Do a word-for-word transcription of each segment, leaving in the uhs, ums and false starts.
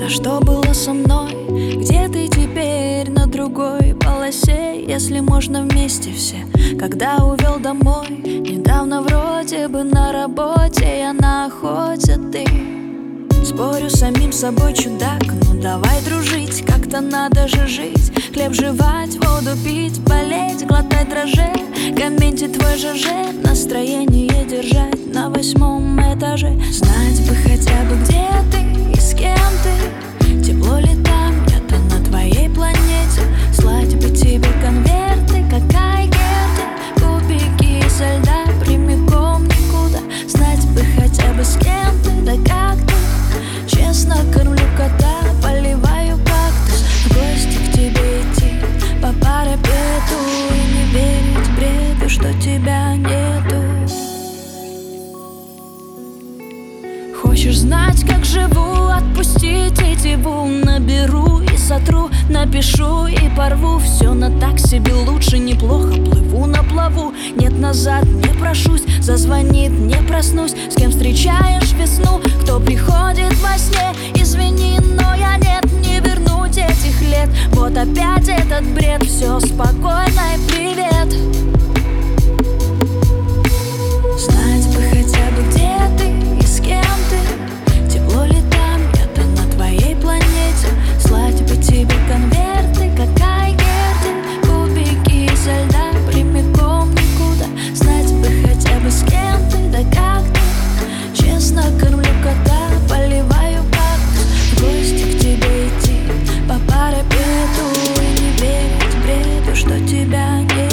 А что было со мной? Где ты теперь? На другой полосе. Если можно вместе все. Когда увел домой? Недавно вроде бы на работе, я на охоте, ты. Спорю с самим собой, чудак. Ну давай дружить, как-то надо же жить. Хлеб жевать, воду пить, болеть, глотать дрожжи. Комментить твой ЖЖ, настроение держать на восьмом этаже. Знать бы хотя бы, где ты и с кем ты. Тепло ли там, где-то на твоей планете. Слать бы тебе конверты, как айгерты. Кубики изо льда прямиком никуда. Знать бы хотя бы, с кем ты, да как ты. Честно кормлю кота, поливаю кактус. В гости к тебе идти по парапету и не верить бреду, что тебя нету. Хочешь знать, как живу? Отпусти тетиву. Наберу и сотру, напишу и порву. Все на так себе, лучше неплохо. Плыву на плаву, нет назад, не прошусь. Зазвонит, не проснусь. С кем встречаешь весну? Кто приходит во сне? Извини, но я нет, не вернуть этих лет. Вот опять этот бред. Все спокойно и привет. Знать бы хотя бы, где ты и с кем ты. Тепло ли там, где-то на твоей планете. Слать бы тебе конверты, как айгерты. Кубики изо льда прямиком никуда. Знать бы хотя бы, с кем ты, да как ты. Честно кормлю кота, поливаю кактус. В гости к тебе идти по парапету и не верить бреду, что тебя нету.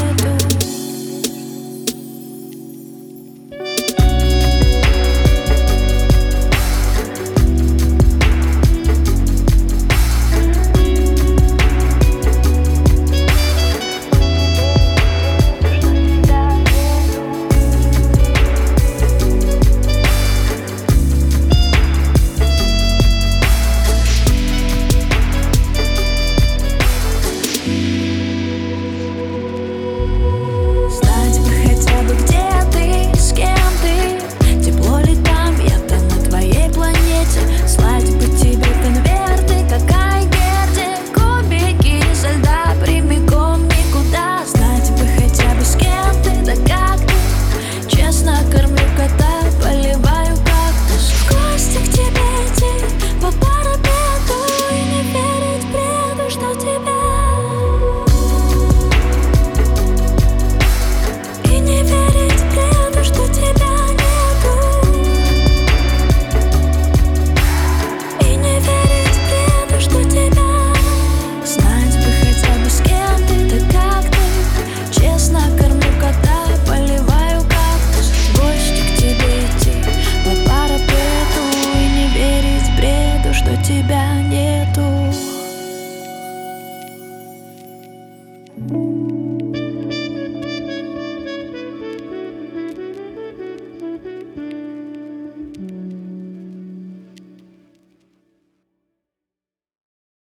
Тебя